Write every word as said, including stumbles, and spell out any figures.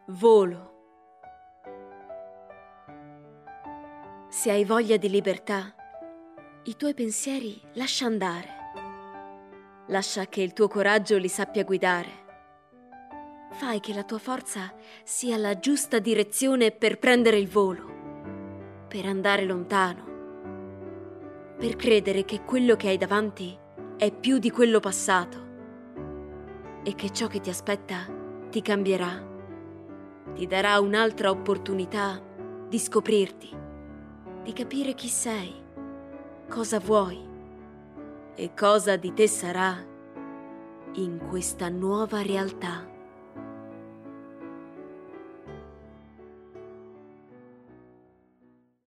Volo. Se hai voglia di libertà, i tuoi pensieri lascia andare. Lascia che il tuo coraggio li sappia guidare. Fai che la tua forza sia la giusta direzione per prendere il volo, per andare lontano, per credere che quello che hai davanti è più di quello passato e che ciò che ti aspetta ti cambierà, ti darà un'altra opportunità di scoprirti, di capire chi sei, cosa vuoi e cosa di te sarà in questa nuova realtà.